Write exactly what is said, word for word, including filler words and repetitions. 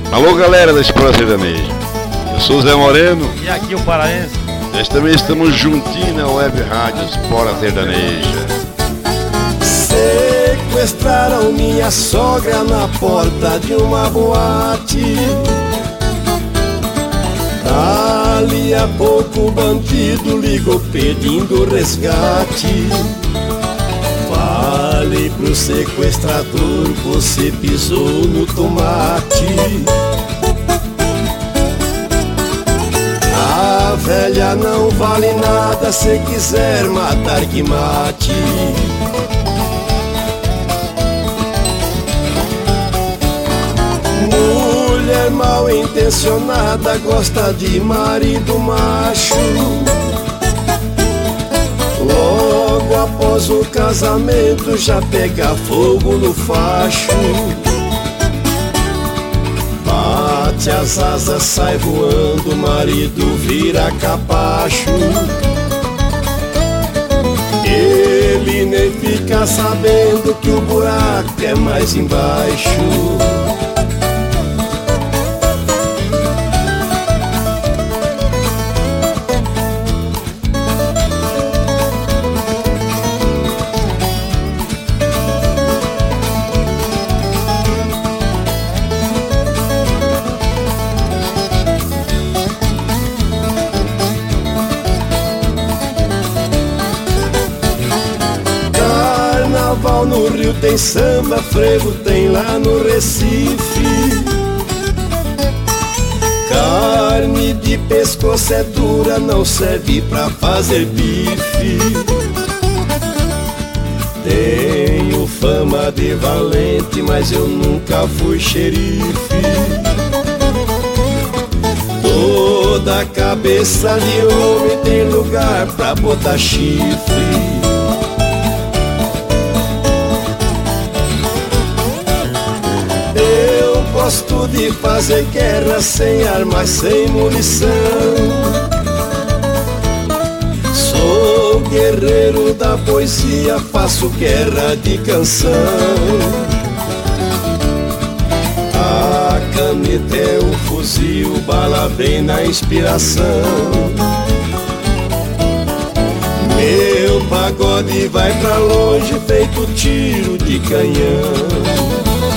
Alô, galera da Espora Sertaneja. Eu sou o Zé Moreno. E aqui o Paraense. Desta vez estamos juntinhos na web rádio Espora Sertaneja. Sequestraram minha sogra na porta de uma boate. Ali a pouco o bandido ligou pedindo resgate. Falei pro sequestrador, você pisou no tomate. A velha não vale nada, se quiser matar que mate. Mulher mal intencionada gosta de marido macho. Logo após o casamento já pega fogo no facho. Bate as asas, sai voando, o marido vira capacho. Ele nem fica sabendo que o buraco é mais embaixo. No Rio tem samba, frevo tem lá no Recife. Carne de pescoço é dura, não serve pra fazer bife. Tenho fama de valente, mas eu nunca fui xerife. Toda cabeça de homem tem lugar pra botar chifre. Gosto de fazer guerra sem armas, sem munição. Sou guerreiro da poesia, faço guerra de canção. A caneta é o fuzil, bala vem na inspiração. Meu pagode vai pra longe, feito tiro de canhão.